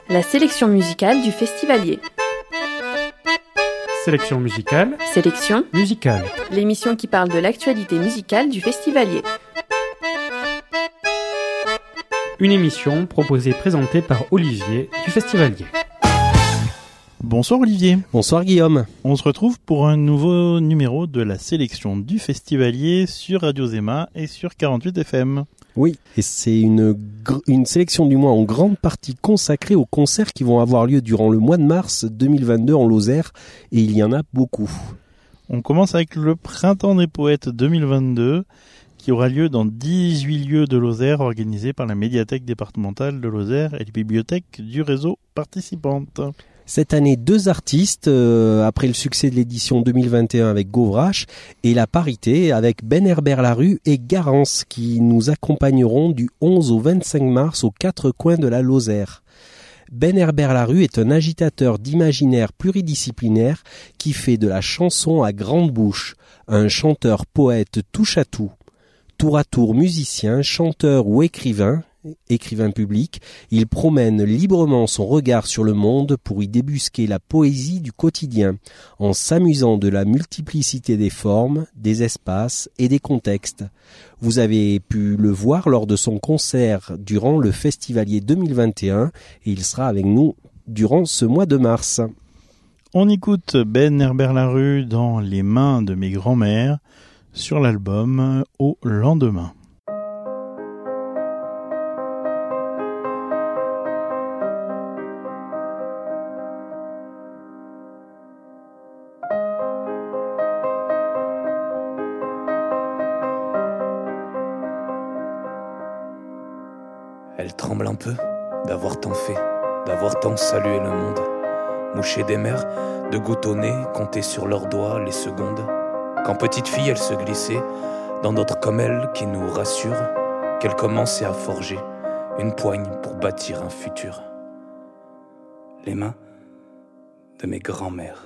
La sélection musicale du Festivalier. Sélection musicale. Sélection musicale. L'émission qui parle de l'actualité musicale du Festivalier. Une émission proposée et présentée par Olivier du Festivalier. Bonsoir Olivier. Bonsoir Guillaume. On se retrouve pour un nouveau numéro de la sélection du Festivalier sur Radio Zema et sur 48 FM. Oui, et c'est une sélection du mois en grande partie consacrée aux concerts qui vont avoir lieu durant le mois de mars 2022 en Lozère, et il y en a beaucoup. On commence avec le Printemps des Poètes 2022 qui aura lieu dans 18 lieux de Lozère organisés par la médiathèque départementale de Lozère et les bibliothèques du réseau participantes. Cette année, 2 artistes, après le succès de l'édition 2021 avec Govrache, et la parité avec Ben Herbert Larue et Garance, qui nous accompagneront du 11 au 25 mars aux 4 coins de la Lozère. Ben Herbert Larue est un agitateur d'imaginaire pluridisciplinaire qui fait de la chanson à grande bouche, un chanteur-poète touche à tout. Tour à tour musicien, chanteur ou écrivain public, il promène librement son regard sur le monde pour y débusquer la poésie du quotidien, en s'amusant de la multiplicité des formes, des espaces et des contextes. Vous avez pu le voir lors de son concert durant le Festivalier 2021 et il sera avec nous durant ce mois de mars. On écoute Ben Herbert Larue dans Les mains de mes grands-mères sur l'album Au lendemain. Elle tremble un peu d'avoir tant fait, d'avoir tant salué le monde. Moucher des mers, de gouttes au nez, compter sur leurs doigts les secondes. Quand petite fille, elle se glissait dans d'autres comme elle qui nous rassurent qu'elle commençait à forger une poigne pour bâtir un futur. Les mains de mes grands-mères.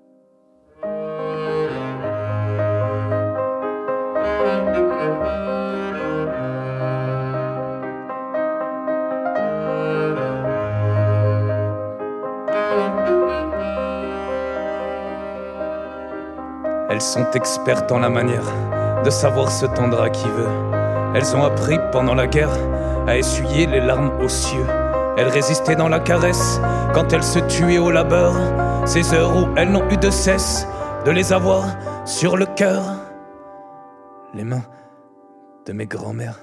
Elles sont expertes en la manière de savoir se tendre à qui veut. Elles ont appris pendant la guerre à essuyer les larmes aux cieux. Elles résistaient dans la caresse quand elles se tuaient au labeur. Ces heures où elles n'ont eu de cesse de les avoir sur le cœur. Les mains de mes grands-mères.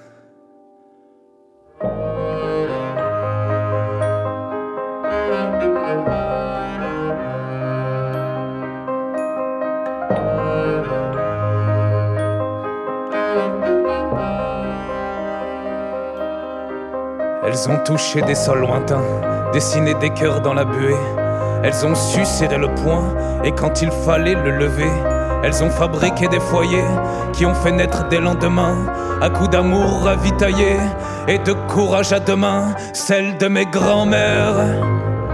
Elles ont touché des sols lointains, dessiné des cœurs dans la buée. Elles ont su serrer le poing et quand il fallait le lever. Elles ont fabriqué des foyers qui ont fait naître des lendemains à coups d'amour ravitaillés et de courage à deux mains, celle de mes grands-mères.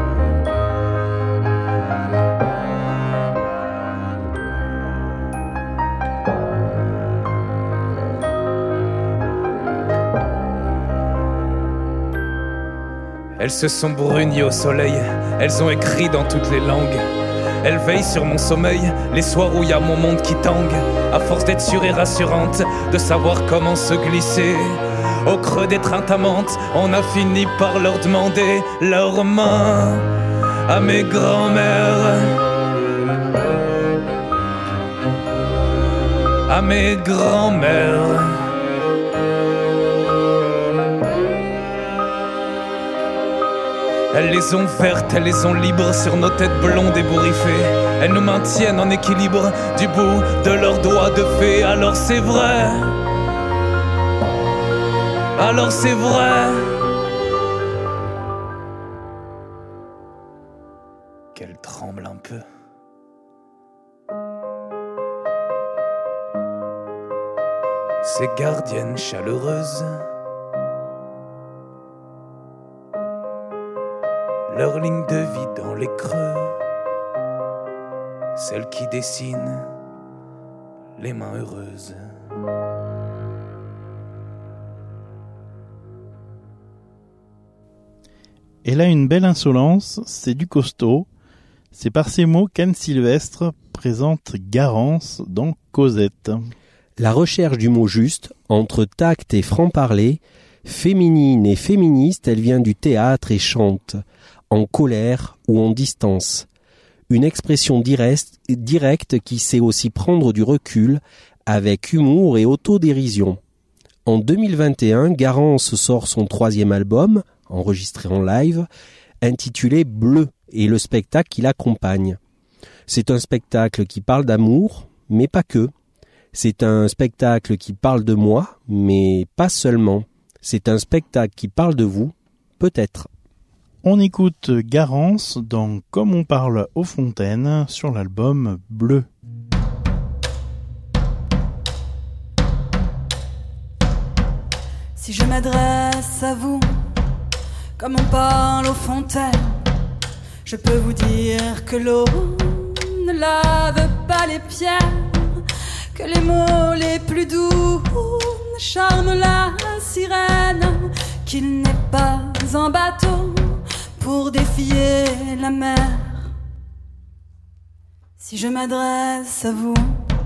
Elles se sont brunies au soleil, elles ont écrit dans toutes les langues. Elles veillent sur mon sommeil, les soirs où y a mon monde qui tangue. À force d'être sûre et rassurante, de savoir comment se glisser au creux des trintamantes, on a fini par leur demander leurs mains à mes grands-mères. À mes grands-mères. Elles les ont vertes, elles les ont libres sur nos têtes blondes ébouriffées. Elles nous maintiennent en équilibre du bout de leurs doigts de fée. Alors c'est vrai, alors c'est vrai qu'elles tremblent un peu. Ces gardiennes chaleureuses, leur ligne de vie dans les creux, celle qui dessine les mains heureuses. Elle a une belle insolence, c'est du costaud. C'est par ces mots qu'Anne Sylvestre présente Garance dans Cosette. La recherche du mot juste, entre tact et franc-parler, féminine et féministe, elle vient du théâtre et chante, en colère ou en distance. Une expression directe qui sait aussi prendre du recul, avec humour et autodérision. En 2021, Garance sort son 3e album, enregistré en live, intitulé Bleu, et le spectacle qui l'accompagne. C'est un spectacle qui parle d'amour, mais pas que. C'est un spectacle qui parle de moi, mais pas seulement. C'est un spectacle qui parle de vous, peut-être. On écoute Garance dans Comme on parle aux fontaines sur l'album Bleu. Si je m'adresse à vous, comme on parle aux fontaines, je peux vous dire que l'eau ne lave pas les pierres, que les mots les plus doux ne charment la sirène, qu'il n'est pas un bateau pour défier la mer. Si je m'adresse à vous,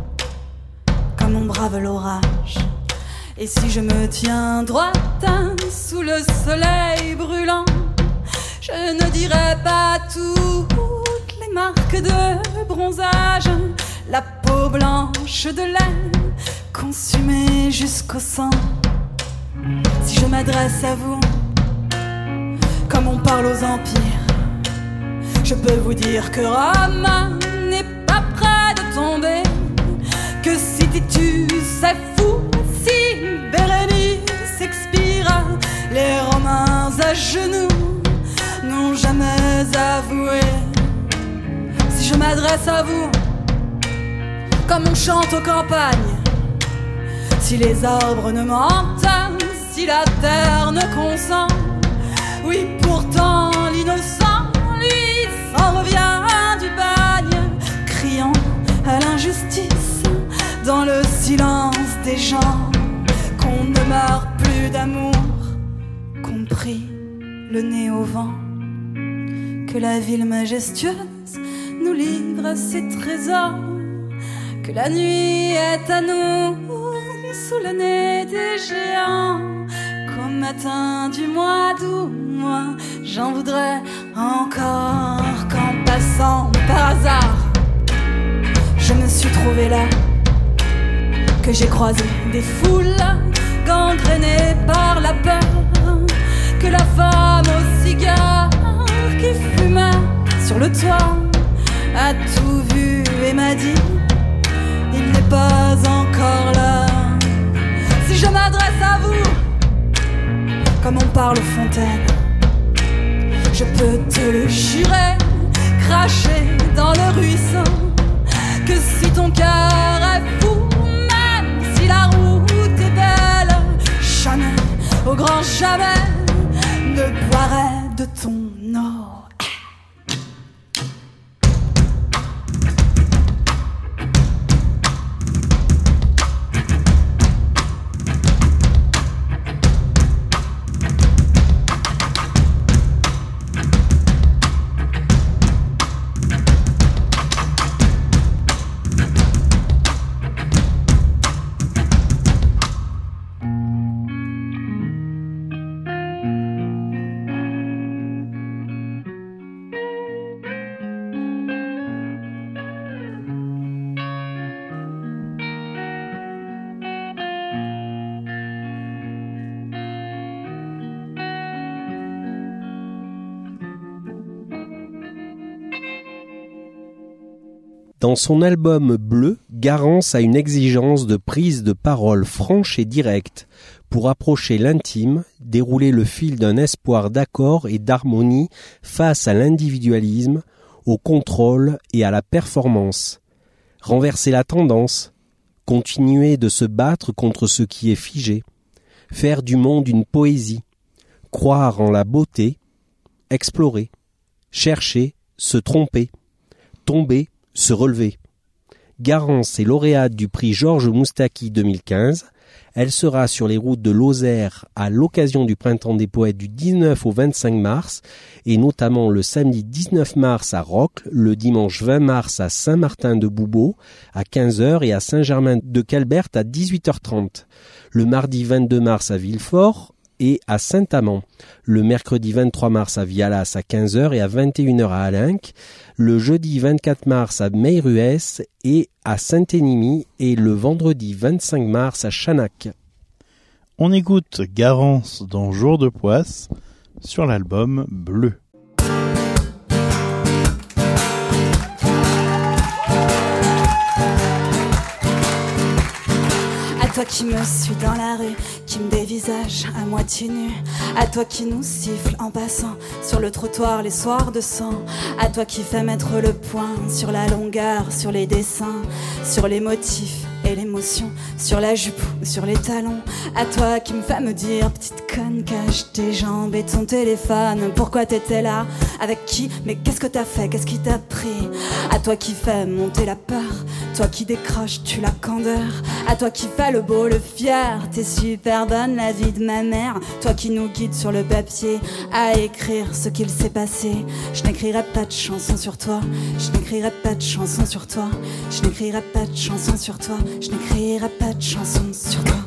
comme on brave l'orage, et si je me tiens droite sous le soleil brûlant, je ne dirai pas toutes les marques de bronzage, la peau blanche de laine consumée jusqu'au sang. Si je m'adresse à vous, comme on parle aux empires, je peux vous dire que Rome n'est pas près de tomber, que si Titus est fou, si Bérénice expire, les Romains à genoux n'ont jamais avoué. Si je m'adresse à vous, comme on chante aux campagnes, si les arbres ne mentent, si la terre ne consent, oui pourtant l'innocent, lui, s'en revient du bagne, criant à l'injustice dans le silence des gens, qu'on ne meurt plus d'amour, qu'on prie le nez au vent, que la ville majestueuse nous livre ses trésors, que la nuit est à nous sous le nez des géants, qu'au matin du mois d'août, moi j'en voudrais encore, qu'en passant par hasard je me suis trouvée là, que j'ai croisé des foules gangrénées par la peur, que la femme au cigare qui fumait sur le toit a tout vu et m'a dit il n'est pas encore là. Si je m'adresse à vous, comme on parle aux fontaines, je peux te le jurer, cracher dans le ruisseau, que si ton cœur est fou, même si la route est belle, jamais, au grand jamais, ne boirai de ton eau. Dans son album Bleu, Garance a une exigence de prise de parole franche et directe pour approcher l'intime, dérouler le fil d'un espoir d'accord et d'harmonie face à l'individualisme, au contrôle et à la performance. Renverser la tendance, continuer de se battre contre ce qui est figé, faire du monde une poésie, croire en la beauté, explorer, chercher, se tromper, tomber, se relever. Garance est lauréate du prix Georges Moustaki 2015, Elle sera sur les routes de Lozère à l'occasion du Printemps des Poètes du 19 au 25 mars et notamment le samedi 19 mars à Rocles, le dimanche 20 mars à Saint-Martin-de-Boubeau à 15h et à Saint-Germain-de-Calbert à 18h30. Le mardi 22 mars à Villefort et à Saint-Amand. Le mercredi 23 mars à Vialas à 15h et à 21h à Alenc. Le jeudi 24 mars à Meyruès et à Saint-Énimie et le vendredi 25 mars à Chanac. On écoute Garance dans Jour de Poisse sur l'album Bleu. À toi qui me suis dans la rue, qui me dévisage à moitié nu, à toi qui nous siffle en passant sur le trottoir les soirs de sang, à toi qui fais mettre le point sur la longueur, sur les dessins, sur les motifs et l'émotion, sur la jupe ou sur les talons, à toi qui me fais me dire petite conne, cache tes jambes et ton téléphone, pourquoi t'étais là, avec qui, mais qu'est-ce que t'as fait, qu'est-ce qui t'a pris, à toi qui fais monter la peur, toi qui décroches, tu la candeur, à toi qui fais le beau, le fier, t'es super bonne la vie de ma mère, toi qui nous guide sur le papier à écrire ce qu'il s'est passé. Je n'écrirai pas de chanson sur toi, je n'écrirai pas de chanson sur toi, je n'écrirai pas de chanson sur toi, je n'écrirai pas de chanson sur toi.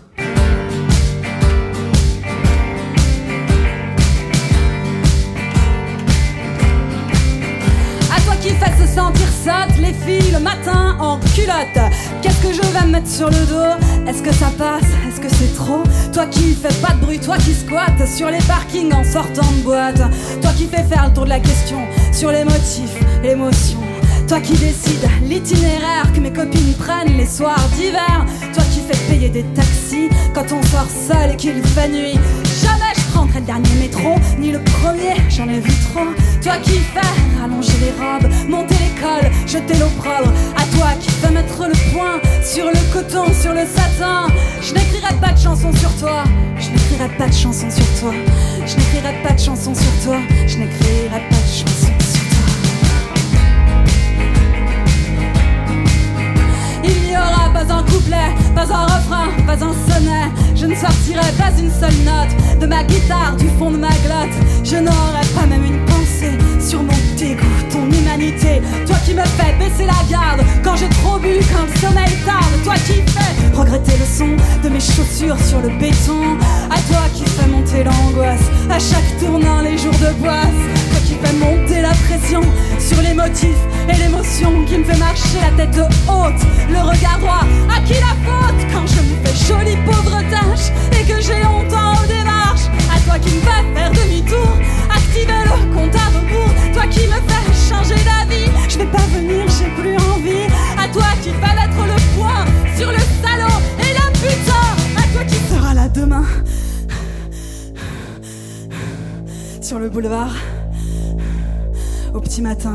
Qui fait se sentir sotte, les filles le matin en culotte. Qu'est-ce que je vais me mettre sur le dos? Est-ce que ça passe? Est-ce que c'est trop? Toi qui fais pas de bruit, toi qui squattes sur les parkings en sortant de boîte, toi qui fais faire le tour de la question sur les motifs, l'émotion, toi qui décides l'itinéraire que mes copines prennent les soirs d'hiver, toi qui fais payer des taxis quand on sort seul et qu'il fait nuit. Jamais je prendrai le dernier métro, ni le premier, j'en ai vu trop. Toi qui fais rallonger les robes, monter l'école, jeter l'opprobre, à toi qui fais mettre le point sur le coton, sur le satin. Je n'écrirai pas de chanson sur toi, je n'écrirai pas de chanson sur toi, je n'écrirai pas de chanson sur toi, je n'écrirai pas de chanson sur toi. Il n'y aura pas un couplet, pas un refrain, pas un sonnet. Je ne sortirai pas une seule note de ma guitare, du fond de ma glotte. Je n'aurai pas même une pensée sur mon dégoût, ton humanité. Toi qui me fais baisser la garde quand j'ai trop bu, quand le sommeil tarde. Toi qui fais regretter le son de mes chaussures sur le béton. À toi qui fais monter l'angoisse à chaque tournant les jours de boisse. Toi qui fais monter la pression sur les motifs et l'émotion, qui me fait marcher la tête haute, le regard droit. À qui la faute quand je me fais jolie pauvre tâche et que j'ai honte en démarche? À toi qui me fais faire demi-tour, activer le compte à rebours. Toi qui me fais changer d'avis, je vais pas venir, j'ai plus envie. À toi qui fais mettre le point sur le salaud et la putain. À toi qui seras là demain sur le boulevard au petit matin.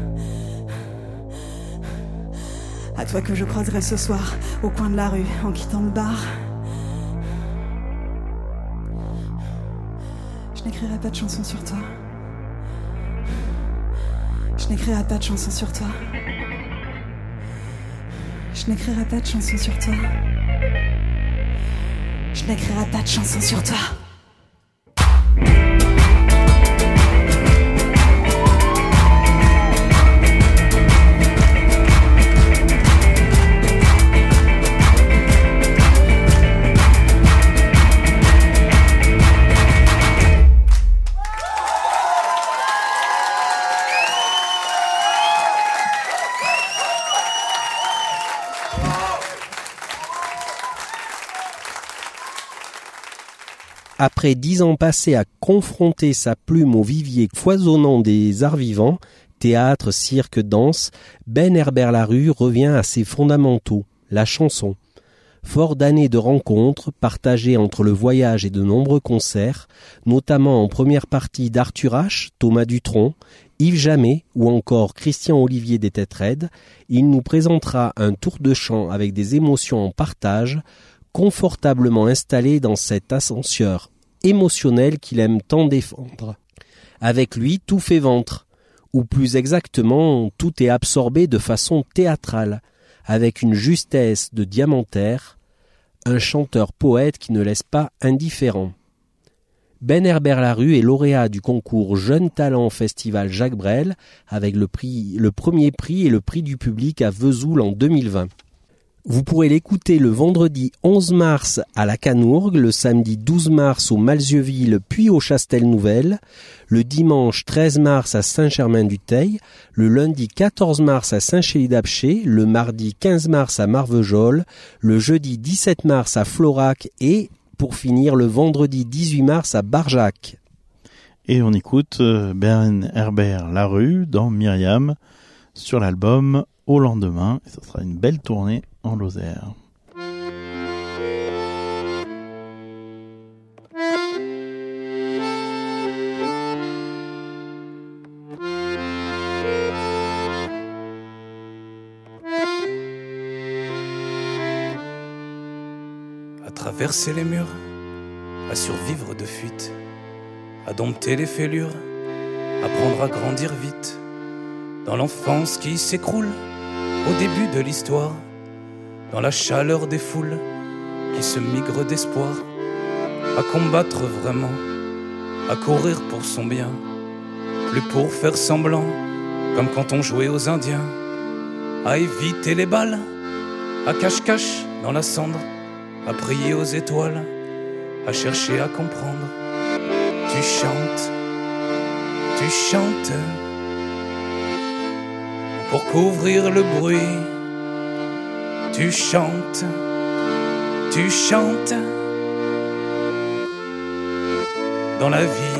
À toi que je croiserai ce soir au coin de la rue en quittant le bar. Je n'écrirai pas de chanson sur toi. Je n'écrirai pas de chanson sur toi. Je n'écrirai pas de chanson sur toi. Je n'écrirai pas de chanson sur toi. Après 10 ans passés à confronter sa plume au vivier foisonnant des arts vivants, théâtre, cirque, danse, Ben Herbert-Larue revient à ses fondamentaux, la chanson. Fort d'années de rencontres, partagées entre le voyage et de nombreux concerts, notamment en première partie d'Arthur H, Thomas Dutronc, Yves Jamet ou encore Christian Olivier des Têtes Raides, il nous présentera un tour de chant avec des émotions en partage, confortablement installé dans cet ascenseur émotionnel qu'il aime tant défendre. Avec lui, tout fait ventre, ou plus exactement, tout est absorbé de façon théâtrale, avec une justesse de diamantaire, un chanteur-poète qui ne laisse pas indifférent. Ben Herbert-Larue est lauréat du concours Jeunes Talents Festival Jacques Brel avec le premier prix et le prix du public à Vesoul en 2020. Vous pourrez l'écouter le vendredi 11 mars à la Canourgue, le samedi 12 mars au Malzieuville puis au Chastel-Nouvel, le dimanche 13 mars à Saint-Germain-du-Teil, le lundi 14 mars à Saint-Chély-d'Apcher, le mardi 15 mars à Marvejols, le jeudi 17 mars à Florac et, pour finir, le vendredi 18 mars à Barjac. Et on écoute Ben Herbert-Larue dans Myriam sur l'album Au lendemain. Et ça sera une belle tournée en Lozère. À traverser les murs, à survivre de fuite, à dompter les fêlures, apprendre à grandir vite, dans l'enfance qui s'écroule au début de l'histoire, dans la chaleur des foules qui se migrent d'espoir, à combattre vraiment, à courir pour son bien, plus pour faire semblant, comme quand on jouait aux Indiens, à éviter les balles, à cache-cache dans la cendre, à prier aux étoiles, à chercher à comprendre. Tu chantes pour couvrir le bruit. Tu chantes dans la vie.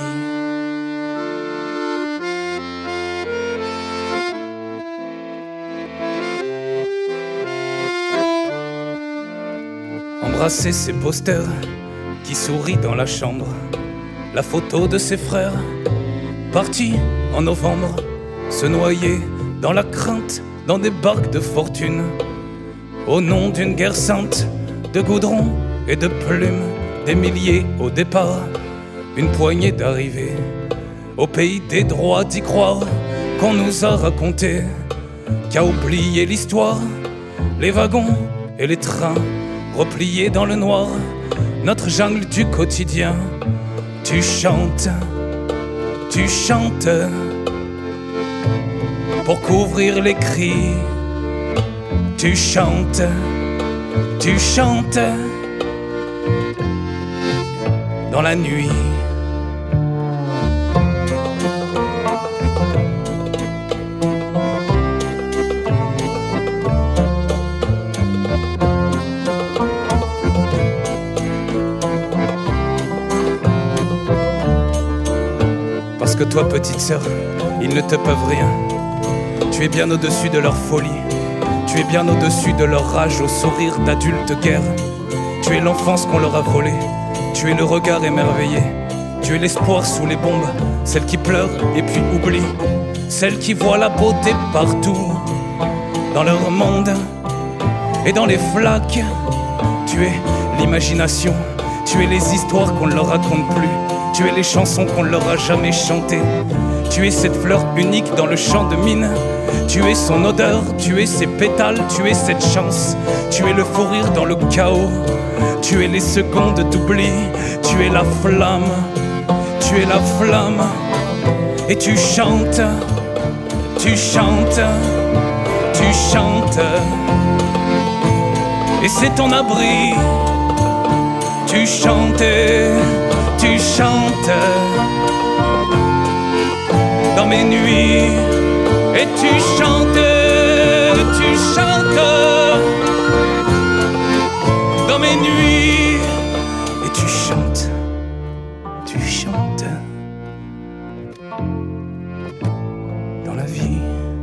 Embrasser ses posters qui sourient dans la chambre, la photo de ses frères partis en novembre, se noyer dans la crainte dans des barques de fortune, au nom d'une guerre sainte de goudron et de plumes, des milliers au départ, une poignée d'arrivées, au pays des droits d'y croire qu'on nous a raconté, qu'a oublié l'histoire, les wagons et les trains repliés dans le noir, notre jungle du quotidien. Tu chantes pour couvrir les cris. Tu chantes dans la nuit. Parce que toi, petite sœur, ils ne te peuvent rien. Tu es bien au-dessus de leur folie. Tu es bien au-dessus de leur rage au sourire d'adultes guerre. Tu es l'enfance qu'on leur a volée. Tu es le regard émerveillé. Tu es l'espoir sous les bombes. Celle qui pleure et puis oublie. Celle qui voit la beauté partout. Dans leur monde et dans les flaques. Tu es l'imagination. Tu es les histoires qu'on ne leur raconte plus. Tu es les chansons qu'on ne leur a jamais chantées. Tu es cette fleur unique dans le champ de mine. Tu es son odeur, tu es ses pétales, tu es cette chance. Tu es le fou rire dans le chaos. Tu es les secondes d'oubli. Tu es la flamme, tu es la flamme. Et tu chantes. Et c'est ton abri. Tu chantes dans mes nuits. Et tu chantes dans mes nuits. Et tu chantes dans la vie.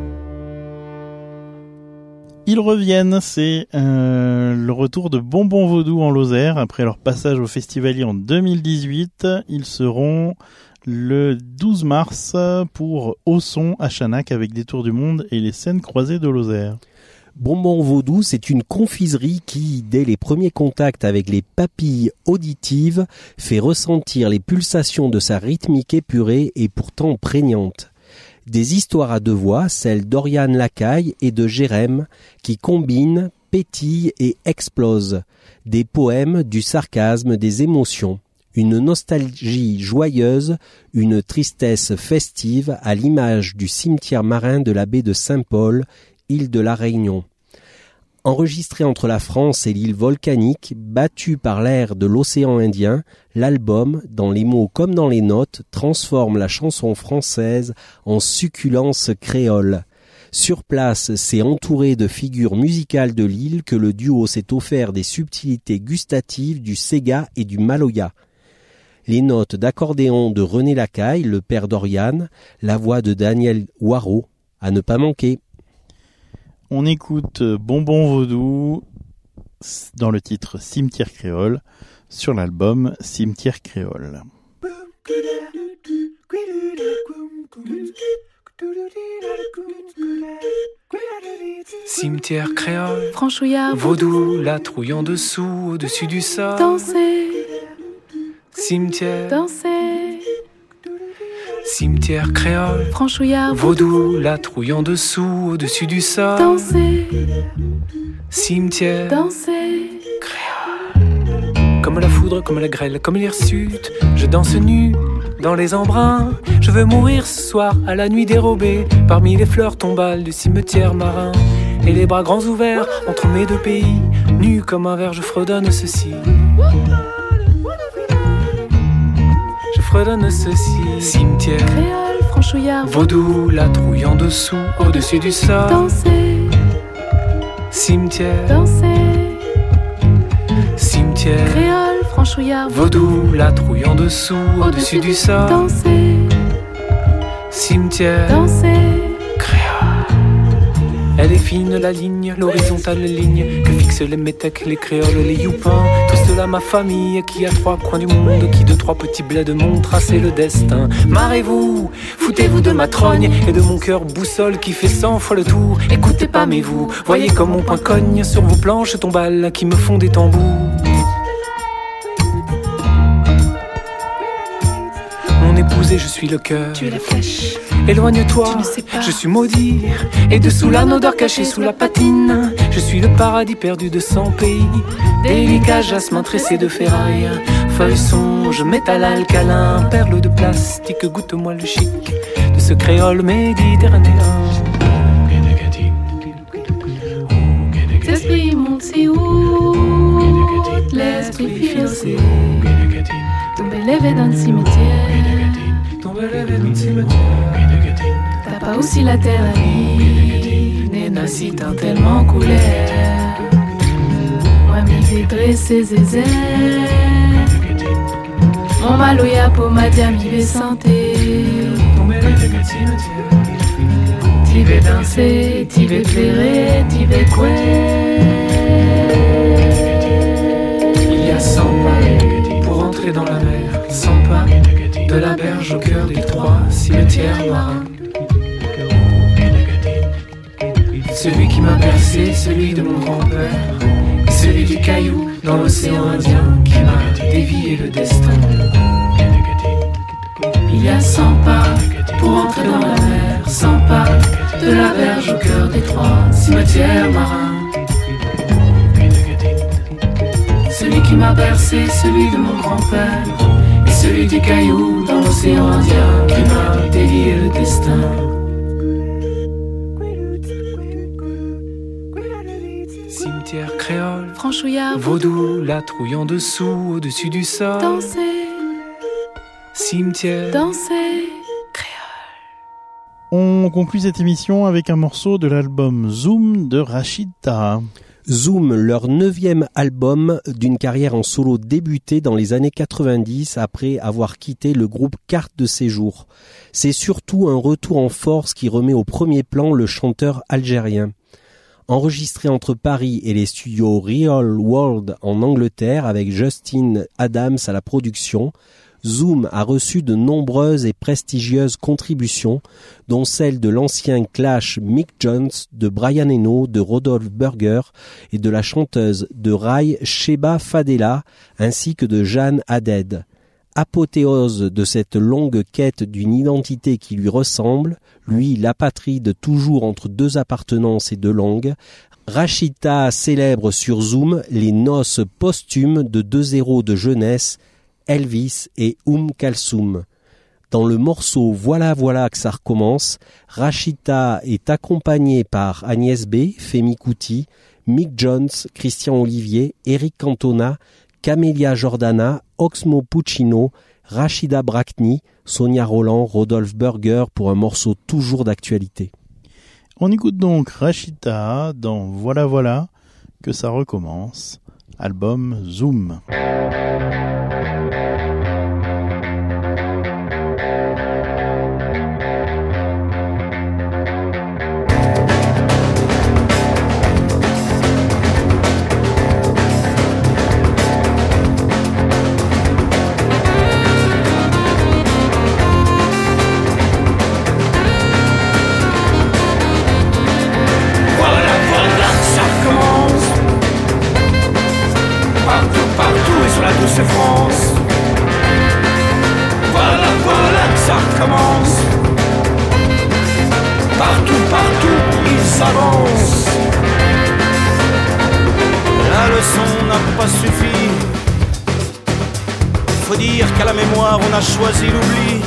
Ils reviennent, c'est le retour de Bonbon Vaudou en Lozère. Après leur passage au Festivalier en 2018, ils seront le 12 mars pour Ausson à Chanac avec des tours du monde et les scènes croisées de Lozère. Bonbon Vaudou, c'est une confiserie qui, dès les premiers contacts avec les papilles auditives, fait ressentir les pulsations de sa rythmique épurée et pourtant prégnante. Des histoires à deux voix, celles d'Oriane Lacaille et de Jérém, qui combinent, pétille et explose. Des poèmes, du sarcasme, des émotions. Une nostalgie joyeuse, une tristesse festive à l'image du cimetière marin de la baie de Saint-Paul, île de la Réunion. Enregistré entre la France et l'île volcanique, battu par l'air de l'océan Indien, l'album, dans les mots comme dans les notes, transforme la chanson française en succulence créole. Sur place, c'est entouré de figures musicales de l'île que le duo s'est offert des subtilités gustatives du Sega et du Maloya. Les notes d'accordéon de René Lacaille, le père d'Oriane, la voix de Daniel Waro, à ne pas manquer. On écoute Bonbon Vaudou dans le titre Cimetière Créole sur l'album Cimetière Créole. Cimetière créole, Franchouillard, vaudou, la trouille en dessous, au-dessus du sol. danser, Cimetière, danser, cimetière créole, Franchouillard, vaudou, la trouille en dessous, au-dessus du sol. danser, Cimetière, danser, comme la foudre, comme la grêle, comme l'hirsute, je danse nu dans les embruns. Je veux mourir ce soir à la nuit dérobée parmi les fleurs tombales du cimetière marin. Et les bras grands ouverts entre mes deux pays, nu comme un verre, je fredonne ceci. Je fredonne ceci. Cimetière, créole, Franchouillard, vaudou, la trouille en dessous, au-dessus du sol. danser, Cimetière, danser, cimetière, créole, Franchouillard, vaudou, la trouille en dessous, au-dessus du sol. danser, Cimetière, danser, elle est fine la ligne, l'horizontale ligne que fixent les métèques, les créoles, les youpins. Tout cela ma famille qui a trois coins du monde, qui de trois petits bleds m'ont tracé le destin. Marrez-vous, foutez-vous de ma trogne et de mon cœur boussole qui fait 100 fois le tour. Écoutez pas mais vous, voyez comme mon poing cogne sur vos planches tombales qui me font des tambours. Mon épouse et je suis le cœur. tu es la flèche, Éloigne-toi, tu ne sais pas. je suis maudit. Et dessous l'âne odeur cachée sous la patine, je suis le paradis perdu de 100 pays. Délicat jasmin tressé de ferraille, feuilles songe, métal alcalin, perles de plastique, goûte-moi le chic de ce créole méditerranéen. l'esprit monte si haut, l'esprit financé, tomber levé dans le cimetière, t'as pas aussi la terre à vie, Néna si tant tellement couleur, moi m'y vais dresser ses ailes, mon maloya pour ma diamie vais santé, t'y vais danser, t'y vais plairer, t'y vais quoi. Il y a 100 pas pour entrer dans la mer, 100 pas de la berge au cœur des trois cimetières marins. Celui qui m'a bercé, celui de mon grand-père, et celui du caillou dans l'océan Indien qui m'a dévié le destin. Il y a 100 pas pour entrer dans la mer, 100 pas de la berge au cœur des trois cimetières marins. Celui qui m'a bercé, celui de mon grand-père, et celui du caillou dans l'océan Indien qui m'a délié le destin. Cimetière créole, Franchouillard, vaudou, la trouille en dessous, au-dessus du sol. danser, Cimetière, danser. On conclut cette émission avec un morceau de l'album Zoom de Rachid Taha. Zoom, leur 9e album d'une carrière en solo débutée dans les années 90 après avoir quitté le groupe Carte de Séjour. C'est surtout un retour en force qui remet au premier plan le chanteur algérien. Enregistré entre Paris et les studios Real World en Angleterre avec Justin Adams à la production, Zoom a reçu de nombreuses et prestigieuses contributions, dont celle de l'ancien Clash Mick Jones, de Brian Eno, de Rodolphe Burger et de la chanteuse de raï Sheba Fadela, ainsi que de Jeanne Haddad. Apothéose de cette longue quête d'une identité qui lui ressemble, lui l'apatride toujours entre deux appartenances et deux langues, Rachita célèbre sur Zoom les noces posthumes de deux héros de jeunesse, Elvis et Kalsoum. Dans le morceau Voilà voilà que ça recommence, Rachita est accompagnée par Agnès B, Femi Kuti, Mick Jones, Christian Olivier, Eric Cantona, Camélia Jordana, Oxmo Puccino, Rachida Brakni, Sonia Roland, Rodolphe Burger pour un morceau toujours d'actualité. On écoute donc Rachita dans Voilà voilà que ça recommence, album Zoom. C'est France. Voilà, voilà que ça recommence. Partout, partout, ils s'avancent. La leçon n'a pas suffi. Faut dire qu'à la mémoire on a choisi l'oubli.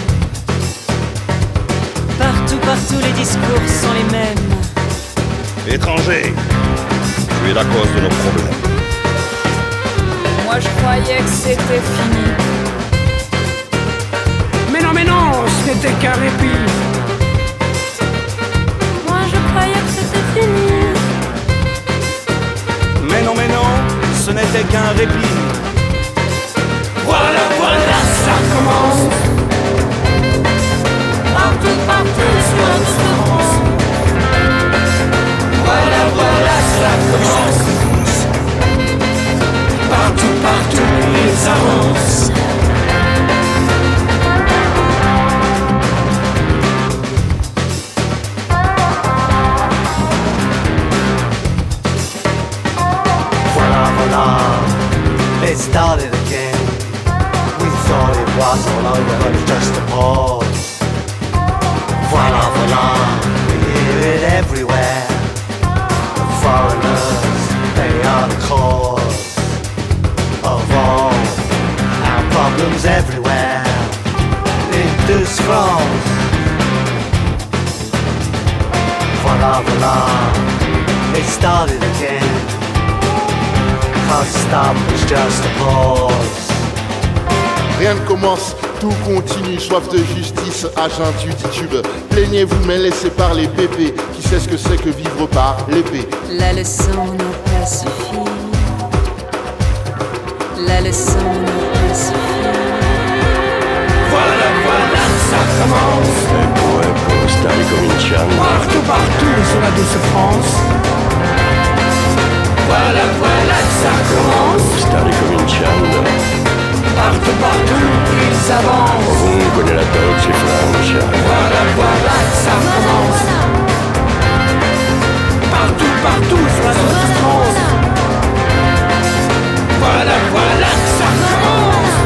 Partout, partout, les discours sont les mêmes. Étranger, tu es la cause de nos problèmes. Moi je croyais que c'était fini. Mais non, ce n'était qu'un répit. Moi je croyais que c'était fini. Mais non, ce n'était qu'un répit. Voilà, voilà, ça commence. Partout, partout, sur la France. Voilà, voilà, ça commence. Partout, partout, ils avancent. Voilà, voilà, it started again. We thought it was all over, but it's just a pause. Voilà, voilà, we hear it everywhere. The foreigners, they are the cause of all our problems everywhere. In this France. Voilà, voilà, it started again. Can't stop, it's just a pause. Rien ne commence, tout continue, soif de justice, agent du titube. Plaignez-vous mais laissez parler pépé, qui sait ce que c'est que vivre par l'épée. La leçon n'a pas suffi. La leçon n'a pas suffi. Voilà, voilà, ça commence. Partout, partout, sur la douce France. Voilà, voilà, ça commence. Partout, partout, ils avancent. Voilà, voilà, ça commence. Partout, partout, sur la douce France. Voilà, voilà, ça commence.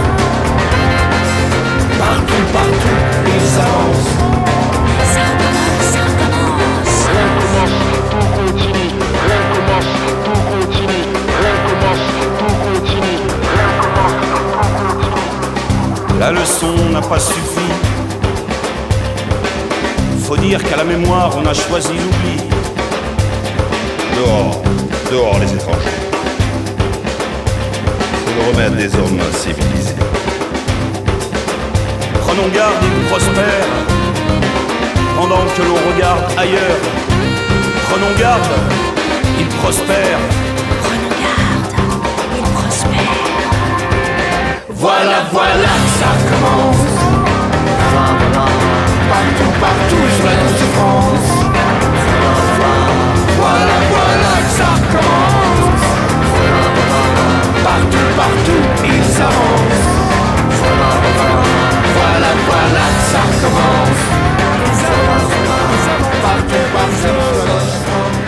Partout, partout, ils avancent. Ça recommence, ça recommence. Rien commence, tout continue. Rien commence, tout continue. Rien commence, tout continue. Rien commence, tout continue. La leçon n'a pas suffi. Faut dire qu'à la mémoire on a choisi l'oubli. Dehors, dehors les étrangers. C'est le remède des hommes civilisés. Prenons garde, ils prospèrent. Pendant que l'on regarde ailleurs. Prenons garde, ils prospèrent. Prenons garde, il prospère. Voilà, voilà, ça commence. Partout, partout, sur la douce France. Voilà, voilà, ça commence. Partout, partout, ils avancent. Voilà, voilà, ça commence. Partout, partout, sur la douce France.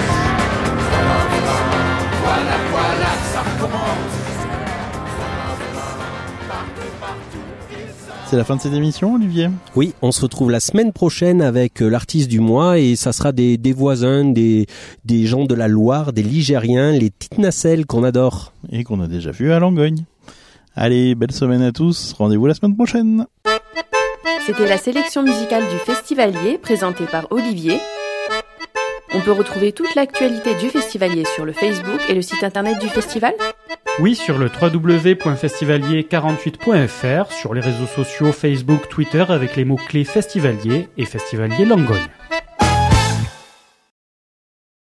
Voilà, voilà, ça commence. Partout, partout, ils avancent. C'est la fin de cette émission, Olivier. Oui, on se retrouve la semaine prochaine avec l'artiste du mois et ça sera des voisins, des gens de la Loire, des Ligériens, les petites nacelles qu'on adore. Et qu'on a déjà vu à Langogne. Allez, belle semaine à tous. Rendez-vous la semaine prochaine. C'était la sélection musicale du Festivalier présentée par Olivier. On peut retrouver toute l'actualité du Festivalier sur le Facebook et le site internet du festival. Oui, sur le www.festivalier48.fr, sur les réseaux sociaux Facebook, Twitter avec les mots-clés Festivalier et Festivalier Langogne.